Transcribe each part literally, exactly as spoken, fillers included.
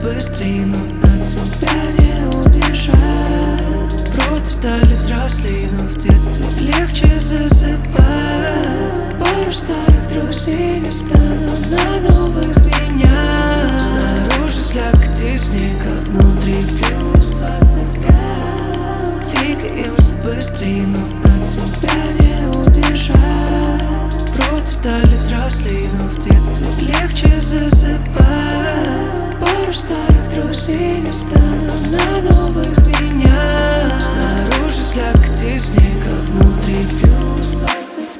быстрее, но от себя не убежать. Вроде стали взрослее, но в детстве легче засыпать. Пару старых друзей не станут на новых меня. Снаружи слякоть и снег, а внутри плюс двадцать пять. Двигаемся быстрее, но от себя не убежать. Вроде стали взрослее, но в детстве легче засыпать. Пару старых друзей не станут на новых меня. Снаружи слякоть и снег, а внутри плюс двадцать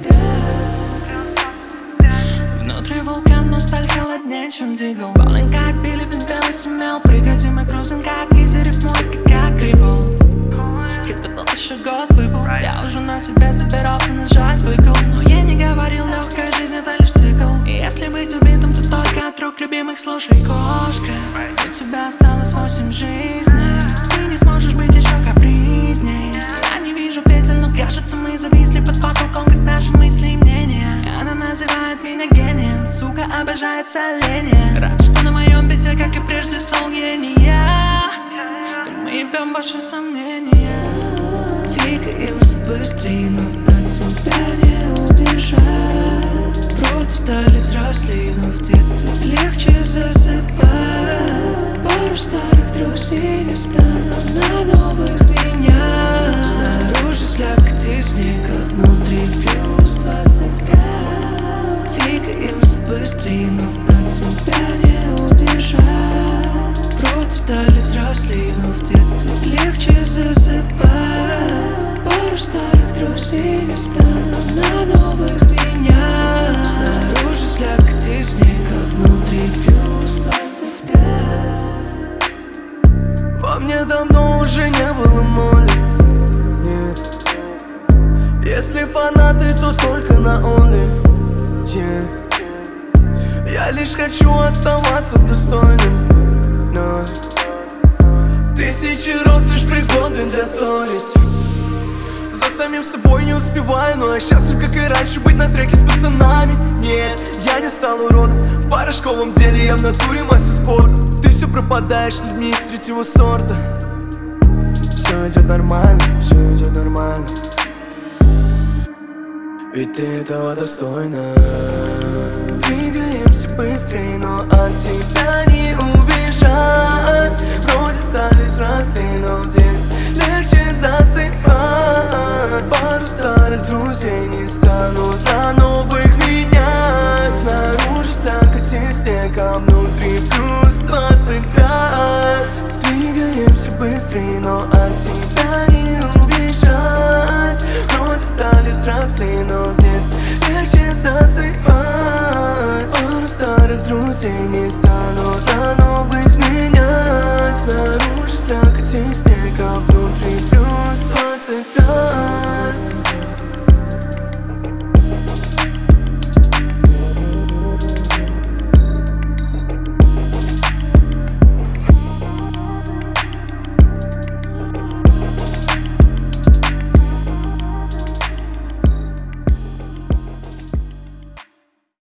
пять. Внутри вулкан, но сталь холоднее, чем дигл. Баллин как Билли, ведь белый семел. Прыгайте мы крузим как изи, рифмой как крипл. Где-то тот еще год выпал. Я уже на себя собирался нажать выкл. Но я не говорил, легкая жизнь это лишь цикл. И если быть убитым, то только от рук любимых. Слушай, кошка, у тебя осталось восемь жизней. Ты не сможешь быть еще капризней. Я не вижу петель, но кажется мы зависли под потолком, как наши мысли и мнения. Она называет меня гением, сука обожает соление. Рад, что на моем бите, как и прежде, сол гения. И мы ебем больше сомнения. Двигаемся быстрее, но от себя не убежать. Вроде стали взрослее, но в детстве легче засыпать. Пару старых друзей не станут на новых меня. Снаружи слякоть и снег, а внутри плюс двадцать пять. Двигаемся быстрее, но от себя не убежать. Вроде стали взрослее, но в детстве легче засыпать. Пару старых друзей не станут на новых меня. Снаружи слякоть и снег, а внутри плюс двадцать пять. Во мне давно уже не было моли, нет. Если фанаты, то только на онли, yeah. Я лишь хочу оставаться достойным, но тысячи роз лишь пригодны для сторис. За самим собой не успеваю, но я счастлив, как и раньше, быть на треке с пацанами. Нет, я не стал уродом, в порошковом деле я в натуре мастер спорта. Ты все пропадаешь с людьми третьего сорта. Все идет нормально, все идет нормально, ведь ты этого достойна. Двигаемся быстрее, но от себя не убежать. Вроде стали взрослые, но в детстве легче засыпать. Пару старых друзей не станут на новых меня. Снаружи слякоть и снег, а внутри плюс двадцать пять. Двигаемся быстрее, но от себя не убежать. Вроде стали взрослые, но в детстве легче засыпать. Пару старых друзей не станут на новых меня. Снаружи слякоть и снег, а внутри плюс двадцать пять.